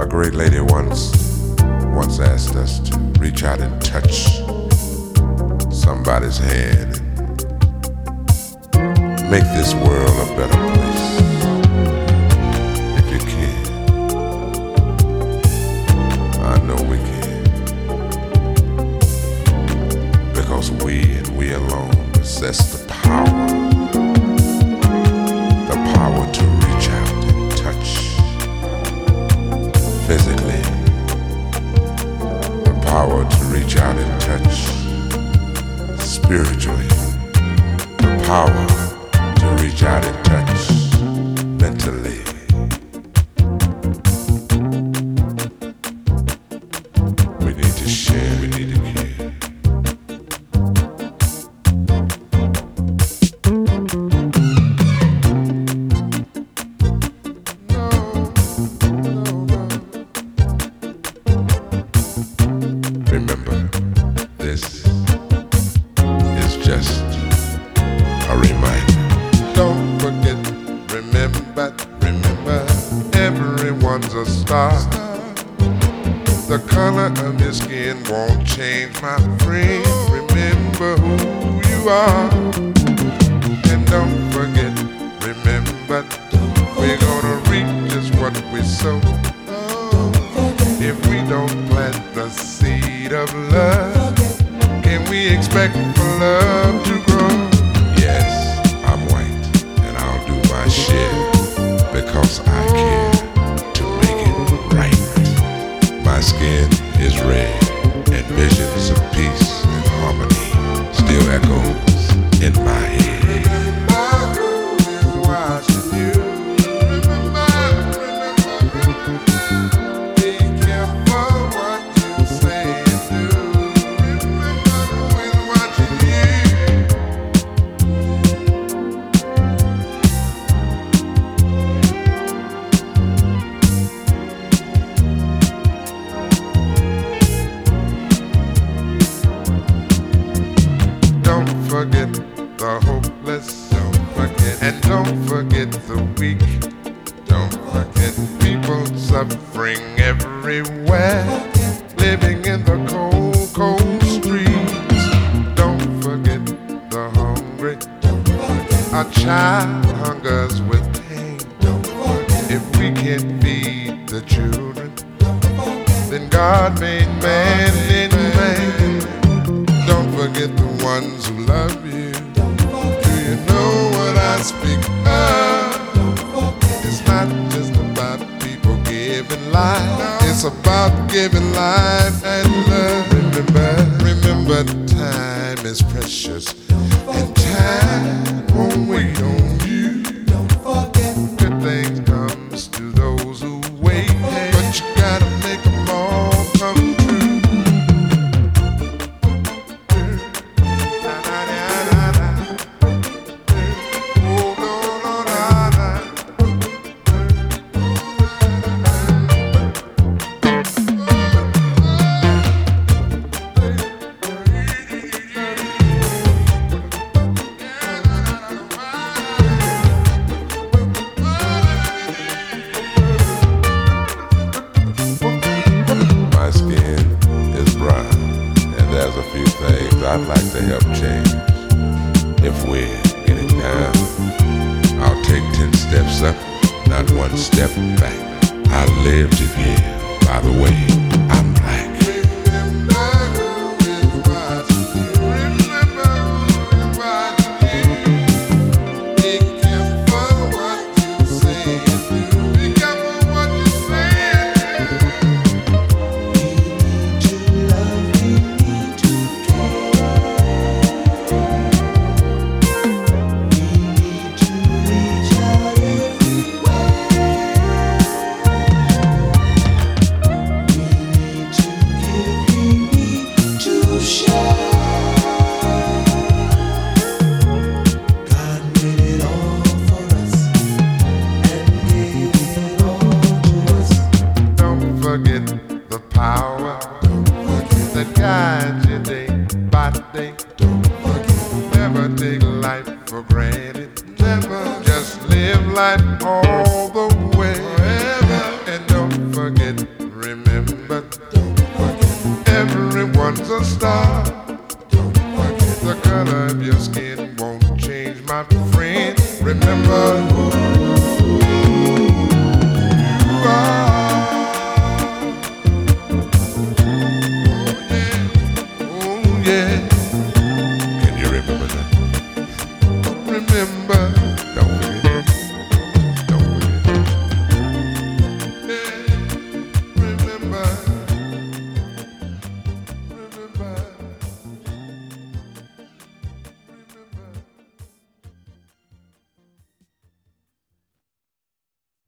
great lady once asked us to reach out and touch somebody's hand and make this world a better place. If you can, I know we can, because we and we alone possess the power to reach out and touch physically, the power to reach out and touch spiritually, the power to reach out and touch mentally. We need to share, we need to care. Remember, this is just a reminder. Don't forget, remember, everyone's a star. The color of your skin won't change, my friend. Remember who you are. And don't forget, remember, we're gonna reap just what we sow. If we don't plant the seed of love, can we expect for love to grow? Yes, I'm white, and I'll do my share, because I care to make it right. My skin is red, and visions of peace and harmony still echoes in my head. Don't forget the hopeless, don't forget, and don't forget the weak. Don't forget people suffering everywhere, living in the cold, cold streets. Don't forget the hungry, a child hungers with pain. Don't forget, if we can't feed the children, then God made man in vain. Don't forget the ones who love you. Do you know what I speak of? It's not just about people giving life. It's about giving life and love. Remember, time is precious, and time won't wait on you. Good things comes to those who wait, but you gotta make them all come true. My skin is brown, and there's a few things I'd like to help change. If we're getting down, I'll take 10 steps up, not one step back. I live to give, by the way, I'm black. That guides you day by day. Never take life for granted. Never just live life all the way. And don't forget remember who you are. Oh yeah, can you remember that? Remember